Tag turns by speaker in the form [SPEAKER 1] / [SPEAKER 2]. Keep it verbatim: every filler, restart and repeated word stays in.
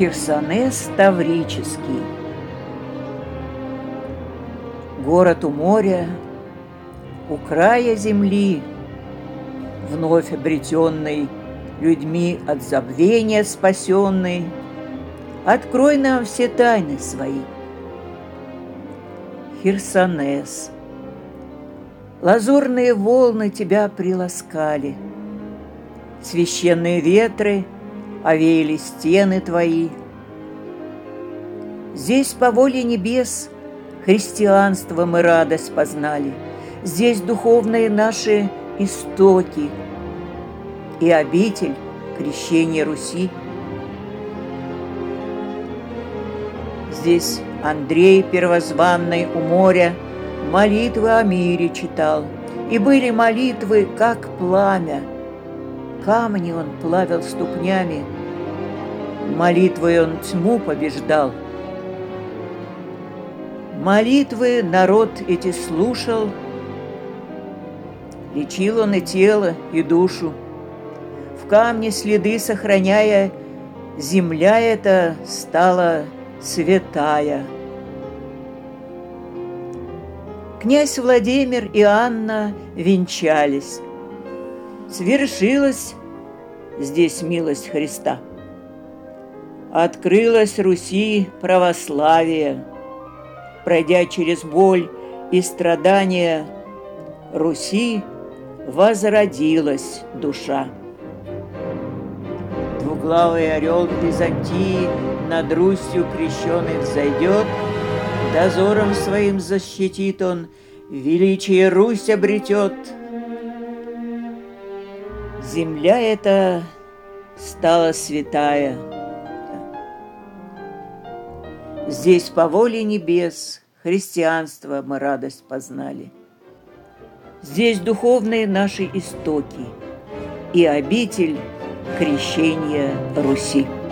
[SPEAKER 1] Херсонес Таврический. Город у моря, у края земли, вновь обретенный, людьми от забвения спасенный, открой нам все тайны свои. Херсонес, лазурные волны тебя приласкали, священные ветры овеяли стены твои. Здесь по воле небес христианство мы радость познали, здесь духовные наши истоки и обитель крещения Руси. Здесь Андрей Первозванный у моря молитвы о мире читал, и были молитвы, как пламя. Камни он плавил ступнями, молитвой он тьму побеждал. Молитвы народ эти слушал, лечил он и тело, и душу. В камне следы сохраняя, земля эта стала святая. Князь Владимир и Анна венчались. Свершилась здесь милость Христа. Открылось Руси православие. Пройдя через боль и страдания, Руси возродилась душа. Двуглавый орел Византии над Русью крещеный взойдет, дозором своим защитит он, величие Русь обретет. Земля эта стала святая. Здесь по воле небес христианство мы радость познали. Здесь духовные наши истоки и обитель крещения Руси.